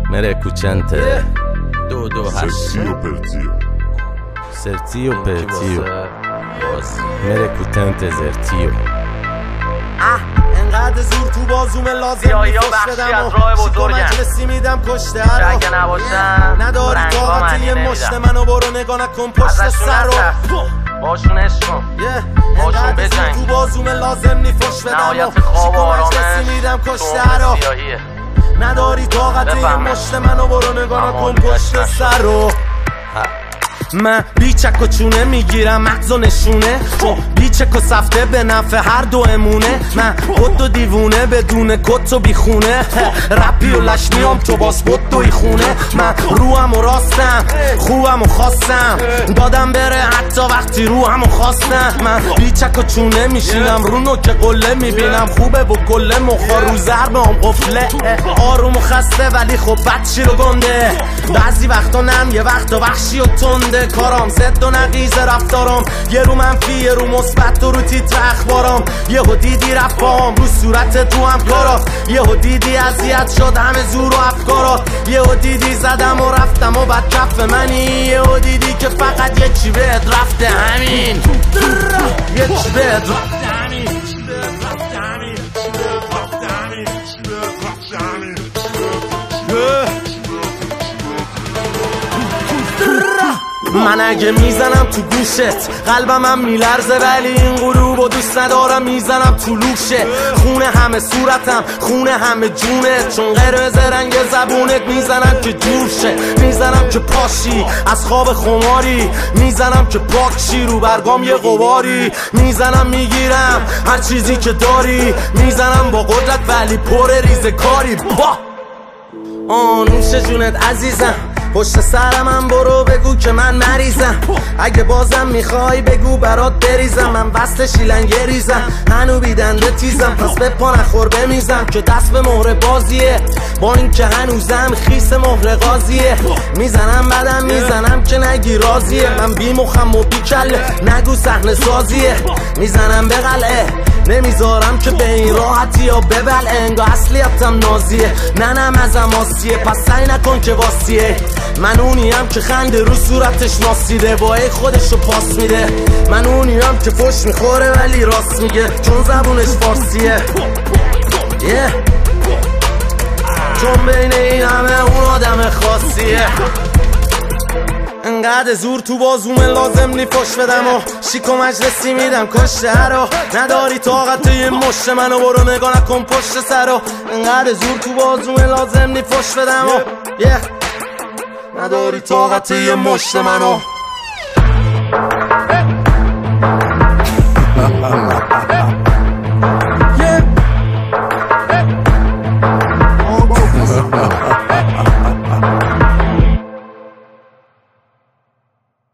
Merecutente 228 Sertio Pertio Merecutente Zertio انقدر زور تو بازوم لازم میفش بدم و شیکو مجلسی میدم کشته هر رو نداری طاقت یه مشت منو برو نگاه نکن پشت سر رو باشون عشق کن باشون بجنگ تو بازوم لازم نیفش بدم و شیکو مجلسی میدم کشته هر رو نداری طاقت یه مشت منو برو نگاه نکن پشت سر رو من بیچک و چونه میگیرم مغز و نشونه بیچک و سفته به نفع هر دو امونه من خود و دیوونه بدون کت و بیخونه رپی و لشنیام تو باس بود دوی خونه من روحم و راستم خوبم و خواستم دادم بره حتی وقتی روحم و خواستم من بیچک و چونه میشینم رو نوک قله میبینم خوبه و کله مخا رو ضربه هم قفله آروم و خسته ولی خب بدشی رو گنده بعضی وقتا نم یه وقتا وحشی و تنده کارام زد و نقیز رفتارم یه رو منفی یه رو مثبت و رو تیتر اخبارم یهو دیدی رفت باهم رو صورت تو هم کارا یهو دیدی اذیت شد همه زور و افکارا یهو دیدی زدم و رفتم و بعد کف منی یهو دیدی که فقط یه چی بهت رفته همین یه چی بهت رفته همین من اگه میزنم تو گوشت قلبم هم میلرزه ولی این غروبو دوست ندارم میزنم تو لوشه خونه همه صورتم خونه همه جونت چون قرمز رنگ زبونت میزنم که جور شه میزنم که پاشی از خواب خماری میزنم که پاکشی رو برگام یه غباری میزنم میگیرم هر چیزی که داری میزنم با قدرت ولی پر ریزه کاری با نوش جونت عزیزم پشت سرم برو بگو که من مریضم اگه بازم میخوای بگو برات بریزم من وصل شیلنگه ریزم هنو بیدنده تیزم پس به پا نخور بمیزم که دست به مهر بازیه با این که هنوزم خیس مهر غازیه میزنم بعدم میزنم که نگی رازیه من بی مخم و بی کله نگو صحنه سازیه میزنم به قلعه نمیذارم که به این راحتی یا ببل انگا اصلیتم نازیه ننم ازم آسیه پس سعی نکن که واسیه من اونیم که خنده رو صورتش ناسیده وای خودشو پاس میده من اونیم که فش میخوره ولی راست میگه چون زبونش فارسیه چون بین این همه اون آدم خاصیه انقدر زور تو بازوم لازم نی فش بدم و شیک و مجلسی میدم کشته هرو نداری طاقت یه مشت منو برو نگاه نکن پشت سرو انقدر زور تو بازوم لازم نی فش بدم و نداری طاقت یه مشت منو